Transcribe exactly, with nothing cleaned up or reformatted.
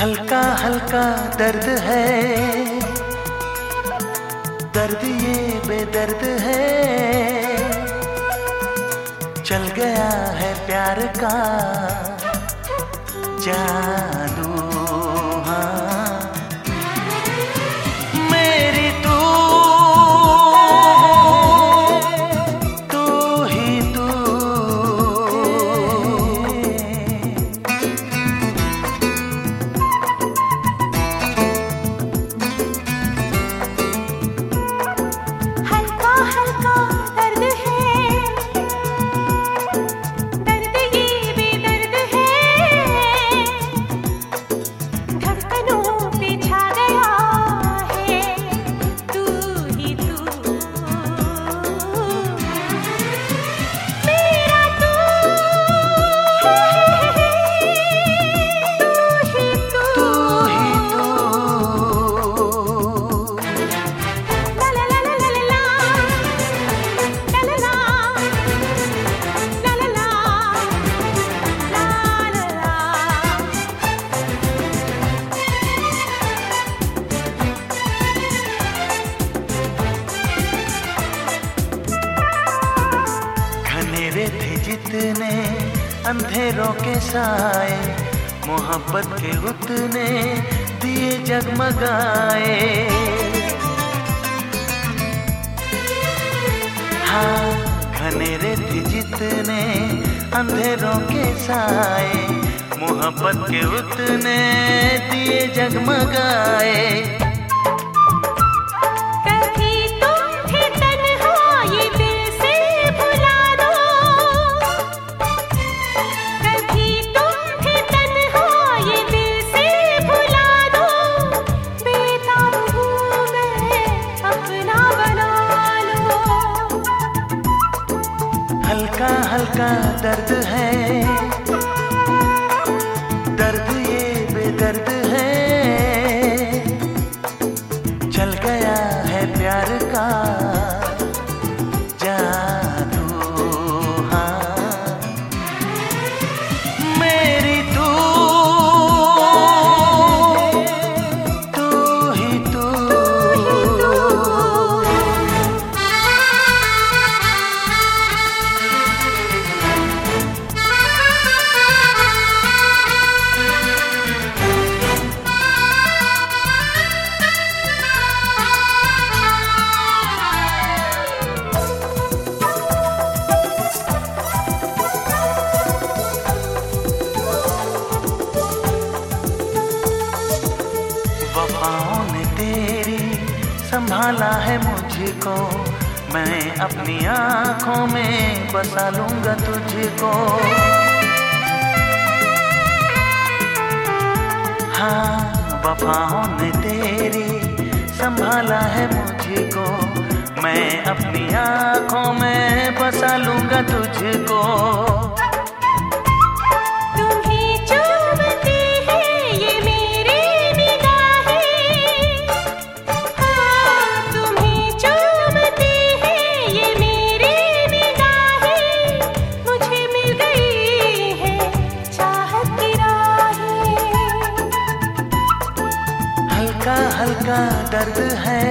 हल्का हल्का दर्द है, दर्द ये बेदर्द है, चल गया है प्यार का जादू। हाँ मेरी तू तू ही तू। हल्का हल्का दर्द है, दर्द ये बेदर्द है, धड़कनों पे छा गया है तू ही तू। मेरा तू तू ही तू। ला ला ला ला ला ला ला ला ला ला ला ला ला। घनेरे थे जितने अंधेरों के साए, मोहब्बत के उतने दिए जगमगाए। हाँ घनेरे थे जितने अंधेरों के साए, मोहब्बत के उतने दिए जगमगाए। कभी तुम भी तन्हा ये दिल से भुला दो, कभी तुम भी तन्हा ये दिल से भुला दो। बेताब हूँ मैं अपना बना लो। हल्का हल्का दर्द है, दर्द ये बेदर्द है, चल गया है प्यार का जादू। हाँ मेरी तू तू ही तू। वफाओं ने तेरी संभाला है मुझको, मैं अपनी आँखों में बसा लूंगा तुझको। हाँ वफाओं ने तेरी संभाला है मुझको, मैं अपनी आँखों में बसा लूंगा तुझको। तुम्हें चूमती है ये मेरी निगाहें, हाँ तुम्हें चूमती है ये मेरी निगाहें। मुझे मिल गई है चाहत की राहें। हल्का हल्का दर्द है,